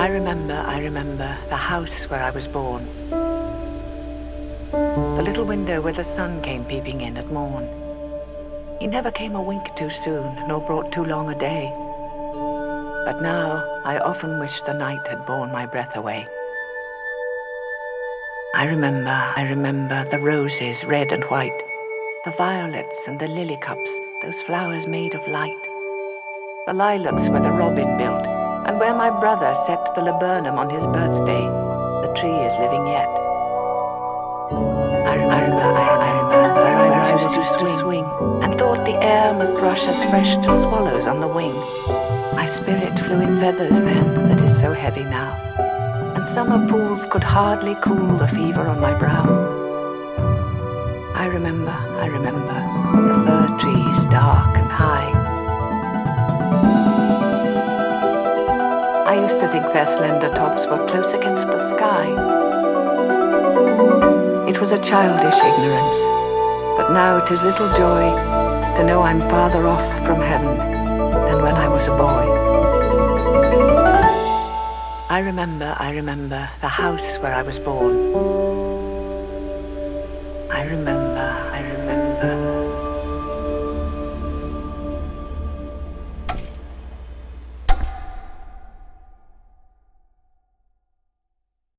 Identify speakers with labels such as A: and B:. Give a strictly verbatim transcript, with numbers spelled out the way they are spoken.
A: remember, I remember the house where I was born. The little window where the sun came peeping in at morn. He never came a wink too soon, nor brought too long a day. But now I often wish the night had borne my breath away. I remember, I remember the roses red and white, the violets and the lily cups, those flowers made of light, the lilacs where the robin built, and where my brother set the laburnum on his birthday. The tree is living yet. I remember, I, I remember where I was used to swing, swing, and thought the air must rush as fresh to swallows on the wing. My spirit flew in feathers then, that is so heavy now, and summer pools could hardly cool the fever on my brow. I remember, I remember the fir trees dark and high. I used to think their slender tops were close against the sky. It was a childish ignorance, but now it is little joy to know I'm farther off from heaven than when I was a boy. I remember, I remember the house where I was born. I remember